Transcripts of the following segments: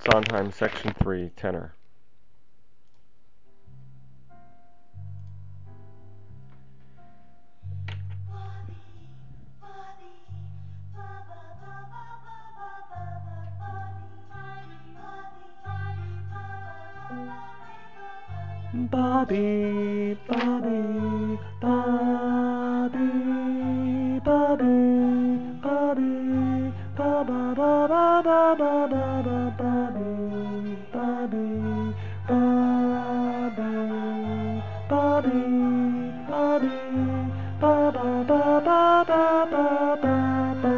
Sondheim, Section 3, tenor. Bobby, Bobby, Bobby, Bobby, Bobby, ba ba ba ba ba ba ba ba Bobby, Bobby, Bobby, Bobby, Bobby, ba ba ba ba ba ba ba ba.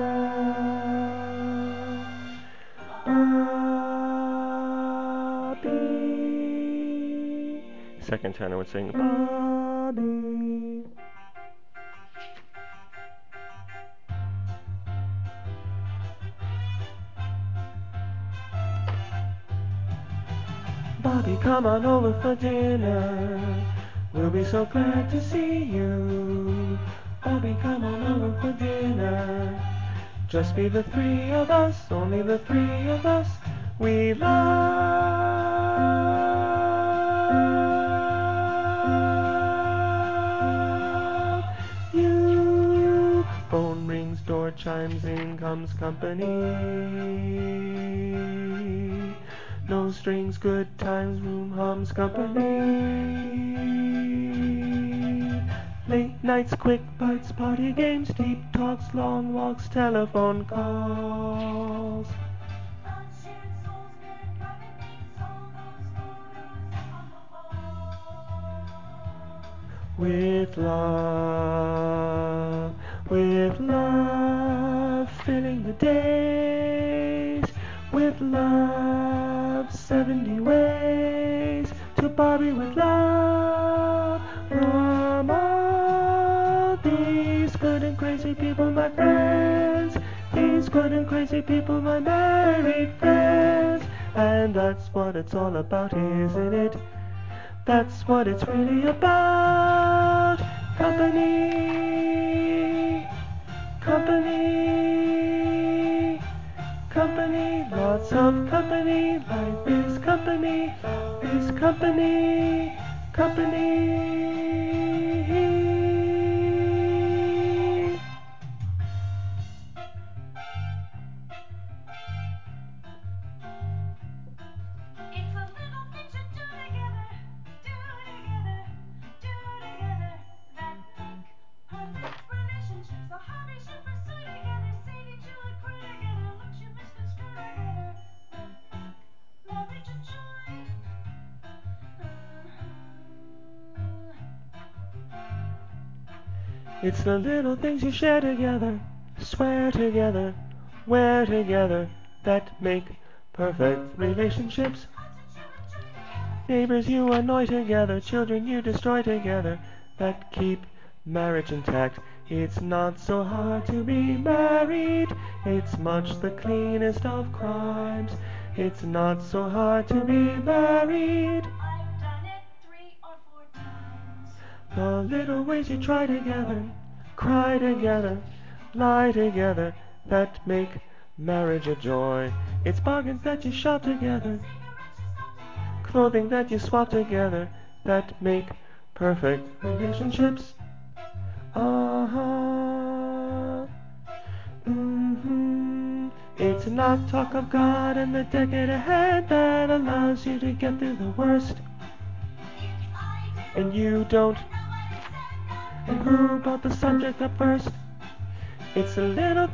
Bobby. Second tenor would sing Bobby. Bobby, come on over for dinner. We'll be so glad to see you. Bobby, come on over for dinner. Just be the three of us, only the three of us. We love you. Phone rings, door chimes, in comes company. No strings, good times, room hums company. Late nights, quick bites, party games, deep talks, long walks, telephone calls. With love, filling the days. With love, 70 ways to Bobby with love. From all these good and crazy people, my friends. These good and crazy people, my married friends. And that's what it's all about, isn't it? That's what it's really about. Company, company, company, lots of company. Life is company, is company, company. It's the little things you share together, swear together, wear together, that make perfect relationships. Neighbors you annoy together, children you destroy together, that keep marriage intact. It's not so hard to be married, it's much the cleanest of crimes. It's not so hard to be married. I've done it 3 or 4 times. The little ways you try together, cry together, lie together, that make marriage a joy. It's bargains that you shop together, clothing that you swap together, that make perfect relationships. It's not talk of God and the decade ahead that allows you to get through the worst. And you don't. And who brought the subject up first? It's the little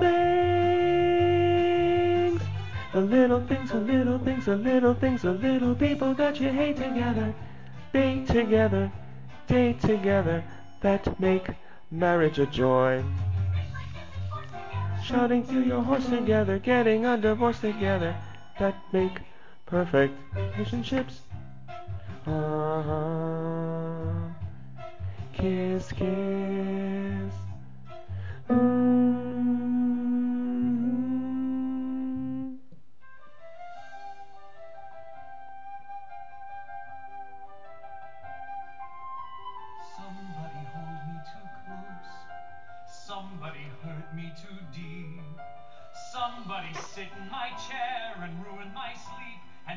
things. The little things, the little things, the little things, the little people that you hate together, be together, date together, that make marriage a joy. Shouting through your horse together, getting a divorce together, that make perfect relationships. Kiss, kiss. Somebody hold me too close. Somebody hurt me too deep. Somebody sit in my chair and ruin my sleep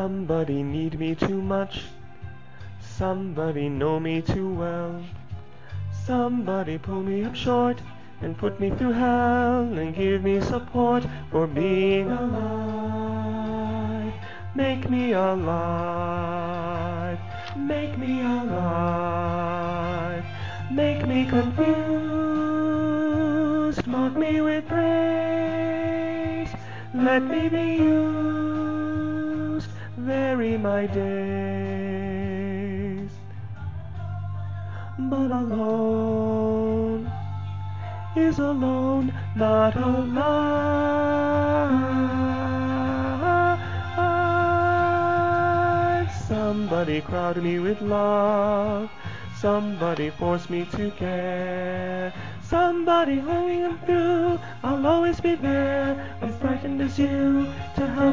Somebody need me too much. Somebody know me too well. Somebody pull me up short and put me through hell and give me support for being alive. Make me alive. Make me alive. Make me confused. Mock me with praise. Let me be used. Vary my days. But alone is alone, not alive. Somebody crowd me with love. Somebody force me to care. Somebody hold me through. I'll always be there, as frightened as you, to help